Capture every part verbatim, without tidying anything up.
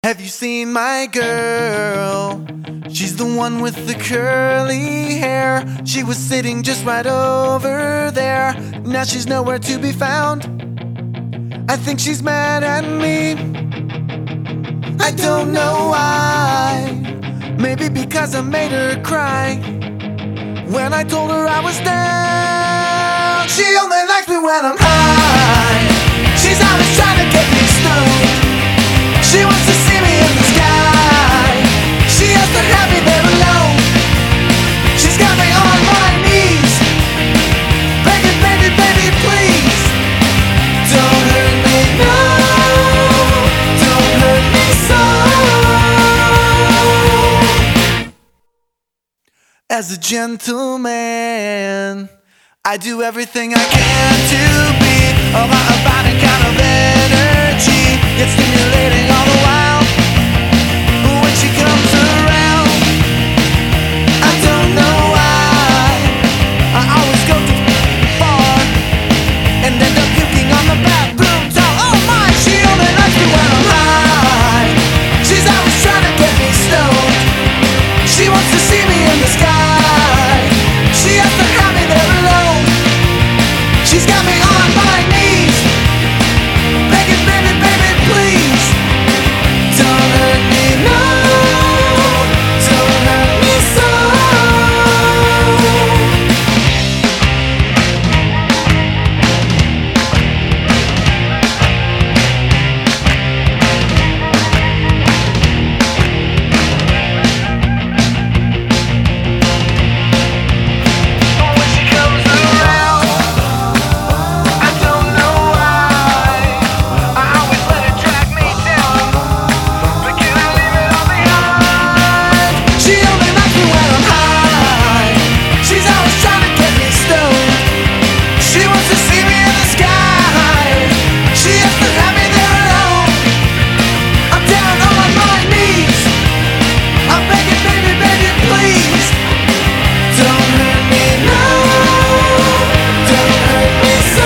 Have you seen my girl? She's the one with the curly hair. She was sitting just right over there. Now she's nowhere to be found. I think she's mad at me. I don't know why. Maybe because I made her cry when I told her I was down. She only likes me when I'm high. She's always trying to get me stoned. She wants to see me in the sky. She has to have me there alone. She's got me on my knees, begging, baby, baby, please don't hurt me, no, don't hurt me so. As a gentleman, I do everything I can to be about a body kind of energy. It's stimulating all the while when she comes around. I don't know why I always go too far and end up puking on the bathroom towel. Oh my, she only likes me when I'm high. She's always trying to get me stoned. She wants to see me in the sky. She has to have me there alone. She's got me on my knees, begging, baby, baby, please don't hurt me, no, don't hurt me so. When she comes around, I don't know why I always let her drag me down, but can I leave it all behind? She only likes me when I'm high. She's always trying to get me stoned. She wants to see me in the sky. She has to have me there alone. I'm down on my knees. I'm begging, baby, baby, please don't hurt me, no, don't hurt me so.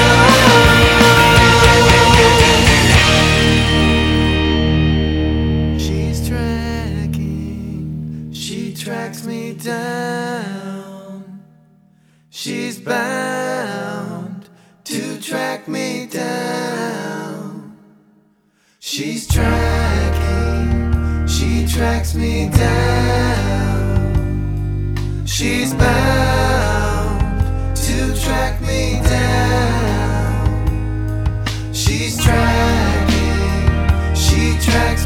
She's tracking, she tracks me down. She's bound to track me down. She's tracking, she tracks me down. She's bound to track me down. She's tracking, she tracks